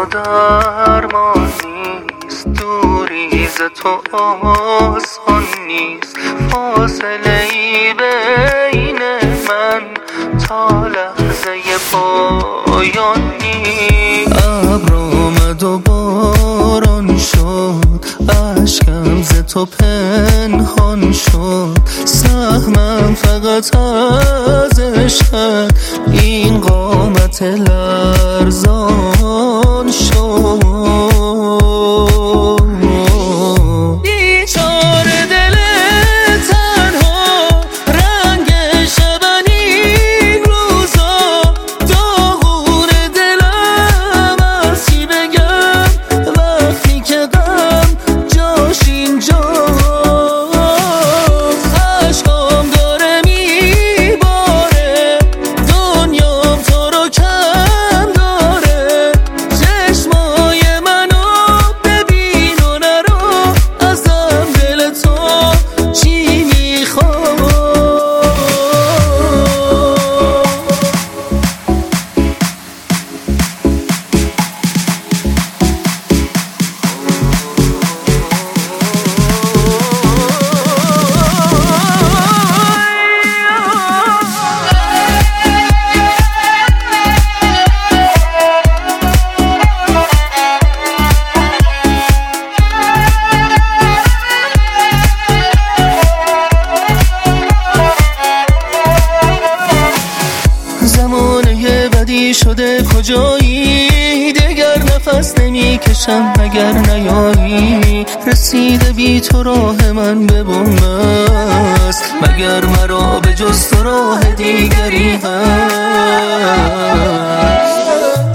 درمان نیست، دوری ز تو آسان نیست، فاصله ای بین من تا لحظه پایان نیست. ابر آمد و باران شد، اشکم ز تو پنهان شد، سهمم فقط از عشقت این قامت لرزان شد. بیچاره دل تنها، رنگ شبن این روزا، داغون دلم از چی بگم وقتی که غم جاش اینجاست. عشقام داره میباره، دنیام تو رو کم داره، چشمای منو ببین و نرو، ازم دل تو چی میخواد. زمانه بدی شده کجایی، دگر نفس نمیکشم مگر نیایی، رسیده بی تو راه من به بنبست، مگر مرا به جز تو راه دیگری هست.